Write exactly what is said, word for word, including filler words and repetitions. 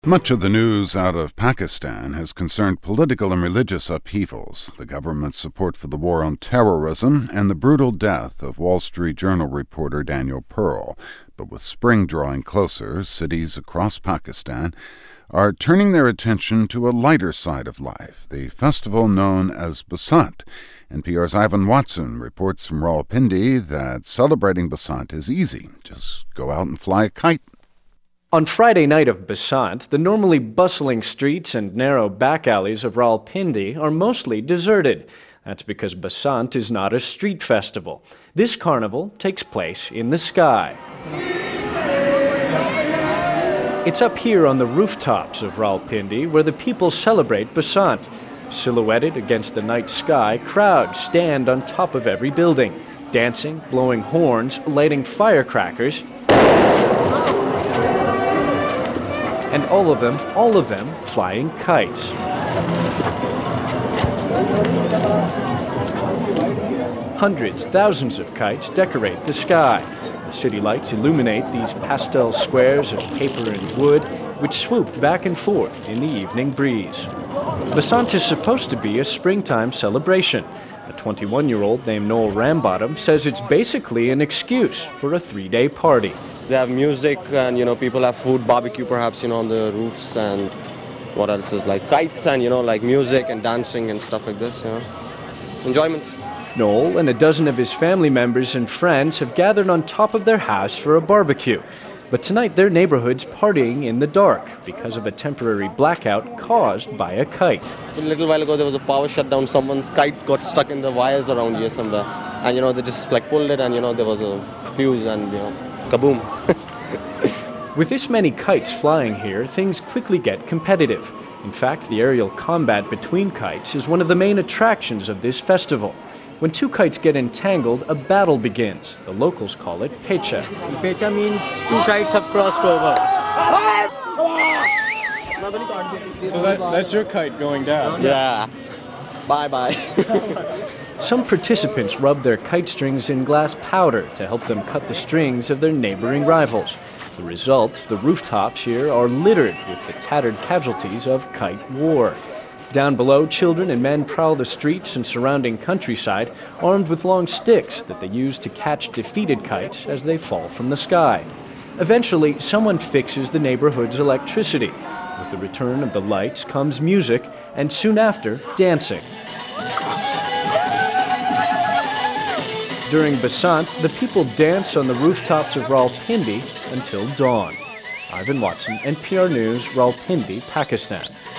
Much of the news out of Pakistan has concerned political and religious upheavals, the government's support for the war on terrorism, and the brutal death of Wall Street Journal reporter Daniel Pearl. But with spring drawing closer, cities across Pakistan are turning their attention to a lighter side of life, the festival known as Basant. N P R's Ivan Watson reports from Rawalpindi that celebrating Basant is easy. Just go out and fly a kite. On Friday night of Basant, the normally bustling streets and narrow back alleys of Rawalpindi are mostly deserted. That's because Basant is not a street festival. This carnival takes place in the sky. It's up here on the rooftops of Rawalpindi where the people celebrate Basant. Silhouetted against the night sky, crowds stand on top of every building, dancing, blowing horns, lighting firecrackers, and all of them, all of them flying kites. Hundreds, thousands of kites decorate the sky. The city lights illuminate these pastel squares of paper and wood, which swoop back and forth in the evening breeze. Basant is supposed to be a springtime celebration. A twenty-one-year-old named Noel Rambottom says it's basically an excuse for a three-day party. They have music and, you know, people have food, barbecue perhaps, you know, on the roofs, and what else is like kites and, you know, like music and dancing and stuff like this, you know. Enjoyment. Noel and a dozen of his family members and friends have gathered on top of their house for a barbecue. But tonight their neighborhood's partying in the dark because of a temporary blackout caused by a kite. A little while ago there was a power shutdown. Someone's kite got stuck in the wires around here somewhere. And, you know, they just like pulled it and, you know, there was a fuse and, you know, kaboom. With this many kites flying here, things quickly get competitive. In fact, the aerial combat between kites is one of the main attractions of this festival. When two kites get entangled, a battle begins. The locals call it pecha. Pecha means two kites have crossed over. So that, that's your kite going down? Yeah. Bye-bye. Some participants rub their kite strings in glass powder to help them cut the strings of their neighboring rivals. The result, the rooftops here are littered with the tattered casualties of kite war. Down below, children and men prowl the streets and surrounding countryside, armed with long sticks that they use to catch defeated kites as they fall from the sky. Eventually, someone fixes the neighborhood's electricity. With the return of the lights comes music, and soon after, dancing. During Basant, the people dance on the rooftops of Rawalpindi until dawn. Ivan Watson, N P R News, Rawalpindi, Pakistan.